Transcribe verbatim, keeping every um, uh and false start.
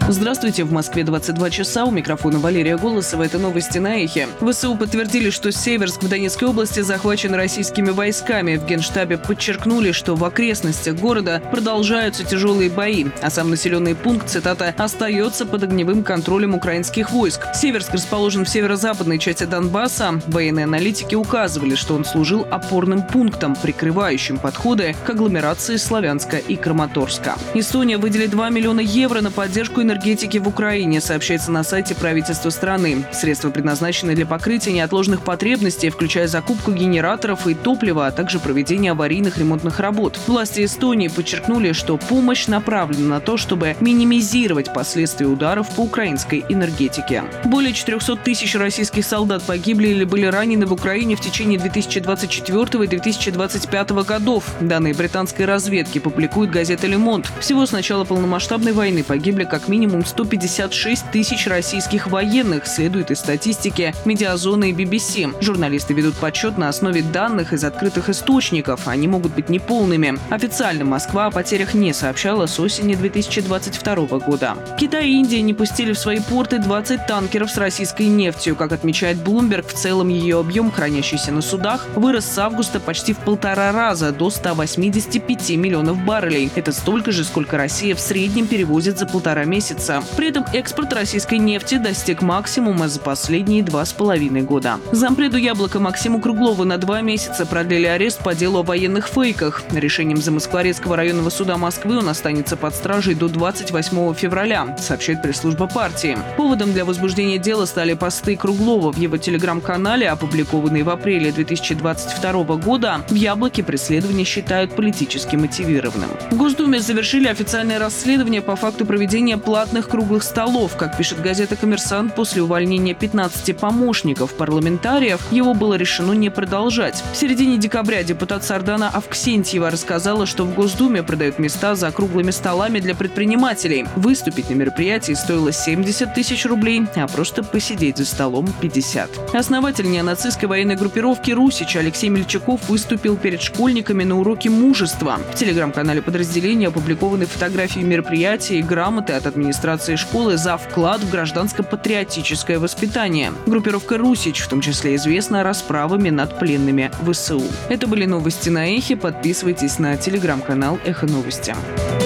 Здравствуйте, в Москве двадцать два часа, у микрофона Валерия Голосова, это новости на Эхе. ВСУ подтвердили, что Северск в Донецкой области захвачен российскими войсками. В Генштабе подчеркнули, что в окрестностях города продолжаются тяжелые бои, а сам населенный пункт, цитата, «остается под огневым контролем украинских войск». Северск расположен в северо-западной части Донбасса. Военные аналитики указывали, что он служил опорным пунктом, прикрывающим подходы к агломерации Славянска и Краматорска. Эстония выделит два миллиона евро на поддержку энергетики в Украине, сообщается на сайте правительства страны. Средства предназначены для покрытия неотложных потребностей, включая закупку генераторов и топлива, а также проведение аварийных ремонтных работ. Власти Эстонии подчеркнули, что помощь направлена на то, чтобы минимизировать последствия ударов по украинской энергетике. Более четырехсот тысяч российских солдат погибли или были ранены в Украине в течение две тысячи двадцать четвёртого и две тысячи двадцать пятого годов. Данные британской разведки публикует газета «Le Monde». Всего с начала полномасштабной войны погибли как минимум сто пятьдесят шесть тысяч российских военных, следует из статистики Медиазоны и би би си. Журналисты ведут подсчет на основе данных из открытых источников. Они могут быть неполными. Официально Москва о потерях не сообщала с осени две тысячи двадцать второго года. Китай и Индия не пустили в свои порты двадцать танкеров с российской нефтью. Как отмечает Bloomberg, в целом ее объем, хранящийся на судах, вырос с августа почти в полтора раза, до ста восьмидесяти пяти миллионов баррелей. Это столько же, сколько Россия в среднем перевозит за полтора месяца. При этом экспорт российской нефти достиг максимума за последние два с половиной года. Зампреду «Яблоко» Максиму Круглову на два месяца продлили арест по делу о военных фейках. Решением Замоскворецкого районного суда Москвы он останется под стражей до двадцать восьмого февраля, сообщает пресс-служба партии. Поводом для возбуждения дела стали посты Круглова в его телеграм-канале, опубликованные в апреле две тысячи двадцать второго года. В «Яблоке» преследование считают политически мотивированным. В Госдуме завершили официальное расследование по факту проведения платных круглых столов. Как пишет газета «Коммерсант», после увольнения пятнадцати помощников парламентариев его было решено не продолжать. В середине декабря депутат Сардана Авксентьева рассказала, что в Госдуме продают места за круглыми столами для предпринимателей. Выступить на мероприятии стоило семьдесят тысяч рублей, а просто посидеть за столом – пятьдесят. Основатель неонацистской военной группировки «Русич» Алексей Мельчаков выступил перед школьниками на уроке мужества. В телеграм-канале подразделения опубликованы фотографии мероприятия и грамоты от администрации школы за вклад в гражданско-патриотическое воспитание. Группировка «Русич» в том числе известна расправами над пленными ВСУ. Это были новости на Эхе. Подписывайтесь на телеграм-канал «Эхо Новости».